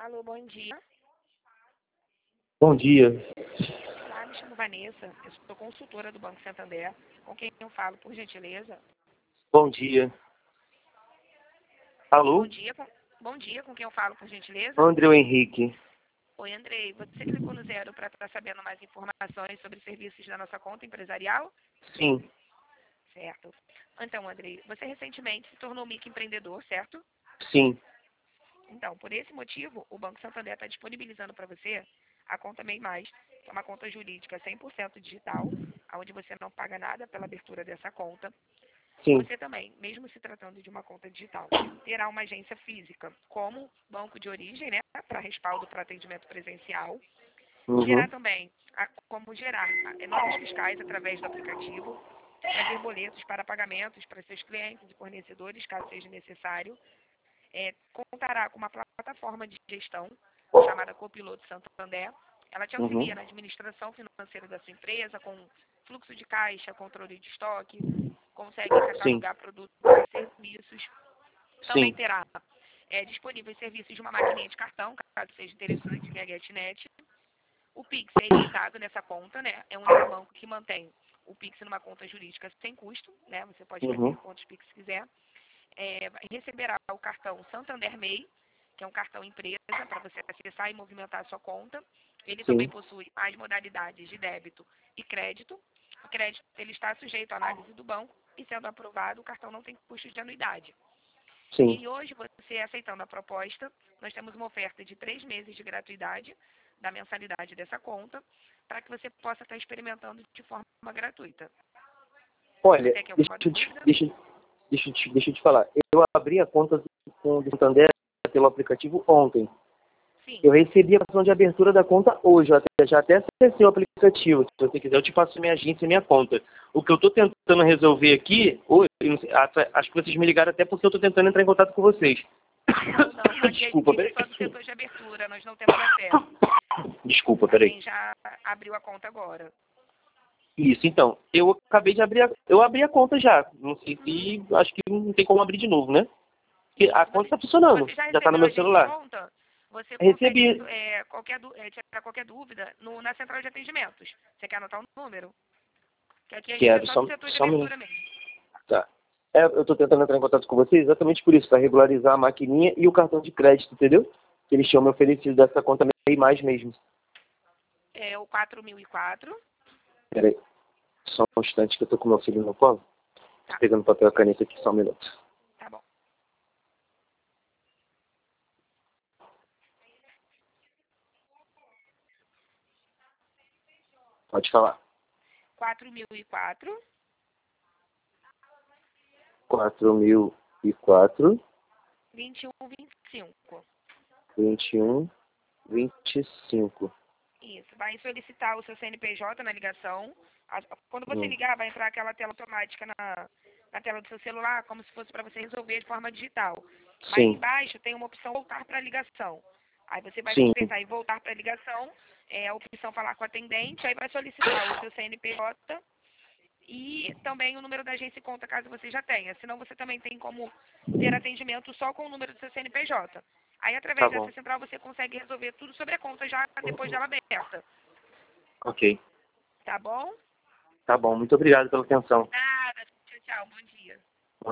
Alô, bom dia. Bom dia. Olá, me chamo Vanessa, eu sou consultora do Banco Santander. Com quem eu falo, por gentileza? Bom dia. Bom Alô? dia, bom dia, com quem eu falo, por gentileza? André Henrique. Oi, Andrei, você clicou no zero para estar sabendo mais informações sobre serviços da nossa conta empresarial? Sim, Certo. Então, Andrei, você recentemente se tornou microempreendedor, certo? sim. Então, por esse motivo, o Banco Santander está disponibilizando para você a conta MEI+, que é uma conta jurídica 100% digital, onde você não paga nada pela abertura dessa conta. Sim. Você também, mesmo se tratando de uma conta digital, terá uma agência física como banco de origem, né, para respaldo para atendimento presencial. Terá Uhum. também como gerar notas fiscais através do aplicativo, fazer boletos para pagamentos para seus clientes e fornecedores, caso seja necessário. Contará com uma plataforma de gestão chamada Copiloto Santander. Ela te auxilia Uhum. na administração financeira da sua empresa, com fluxo de caixa, controle de estoque, consegue Sim. catalogar produtos e serviços. Também Sim. terá disponíveis serviços de uma maquininha de cartão, caso seja interessante, via GetNet. O Pix é ilimitado nessa conta, né? É o único banco que mantém o Pix numa conta jurídica sem custo, né? Você pode fazer Uhum. quantos Pix quiser. Receberá o cartão Santander MEI, que é um cartão empresa para você acessar e movimentar a sua conta. Ele também Sim. possui as modalidades de débito e crédito. O crédito ele está sujeito à análise do banco e, sendo aprovado, o cartão não tem custo de anuidade. Sim. E hoje, você aceitando a proposta, nós temos uma oferta de 3 meses de gratuidade da mensalidade dessa conta, para que você possa estar experimentando de forma gratuita. Você Olha, tem aqui alguma dúvida? deixa eu te falar. Eu abri a conta com o Santander pelo aplicativo ontem. Sim. Eu recebi a ação de abertura da conta hoje. Já até acessei o aplicativo. Se você quiser, eu te passo minha agência e minha conta. O que eu estou tentando resolver aqui, hoje, acho que vocês me ligaram até porque eu estou tentando entrar em contato com vocês. Não, aqui a Desculpa, equipe peraí. só do setor de abertura, nós não temos acesso Desculpa, a peraí. quem já abriu a conta agora. Isso, então. Eu acabei de abrir eu abri a conta já. Não sei se. Acho que não tem como abrir de novo, né? Porque a Isso, conta está funcionando. você já Já está no recebeu a meu gente de celular. conta? Você consegue Recebi. tirar qualquer dúvida na central de atendimentos. Você quer anotar o número? Que aqui a gente é Quero, só do setor de só um minuto. abertura mesmo. Tá. Eu estou tentando entrar em contato com vocês exatamente por isso, para regularizar a maquininha e o cartão de crédito, entendeu? Que eles tinham me oferecido dessa conta meio mais mesmo. É o 4004. Peraí. Só um instante que eu tô com meu filho no colo. Tô Tá, pegando papel e caneta aqui, só um minuto. tá bom. Pode falar. 4004 4004 2125. 2125. Isso, vai solicitar o seu CNPJ na ligação. Quando você Hum. ligar, vai entrar aquela tela automática na tela do seu celular, como se fosse para você resolver de forma digital. Mas Sim. embaixo tem uma opção voltar para a ligação. Aí você vai Sim. apertar em voltar para a ligação, a opção falar com o atendente, aí vai solicitar o seu CNPJ e também o número da agência e conta, caso você já tenha. Senão você também tem como ter atendimento só com o número do seu CNPJ. Aí, Tá através bom. dessa central, você consegue resolver tudo sobre a conta já depois dela aberta. Ok. Tá bom? Tá bom. Muito obrigado pela atenção. Nada. Tchau, tchau. Bom dia.